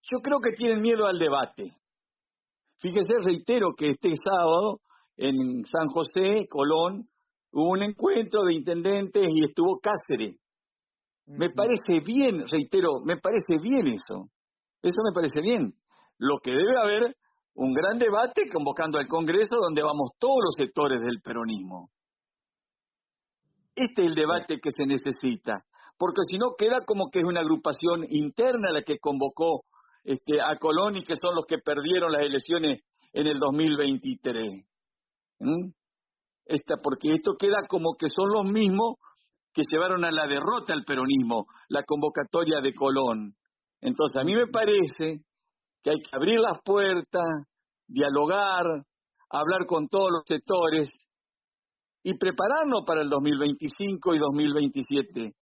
Yo creo que tienen miedo al debate. Fíjese, reitero que este sábado en San José, Colón, hubo un encuentro de intendentes y estuvo Cáceres. Me parece bien, reitero, me parece bien eso. Eso me parece bien. Lo que debe haber un gran debate convocando al Congreso donde vamos todos los sectores del peronismo. Este es el debate que se necesita, porque si no queda como que es una agrupación interna la que convocó a Colón y que son los que perdieron las elecciones en el 2023. Porque esto queda como que son los mismos que llevaron a la derrota al peronismo, la convocatoria de Colón. Entonces a mí me parece que hay que abrir las puertas, dialogar, hablar con todos los sectores y prepararnos para el 2025 y 2027.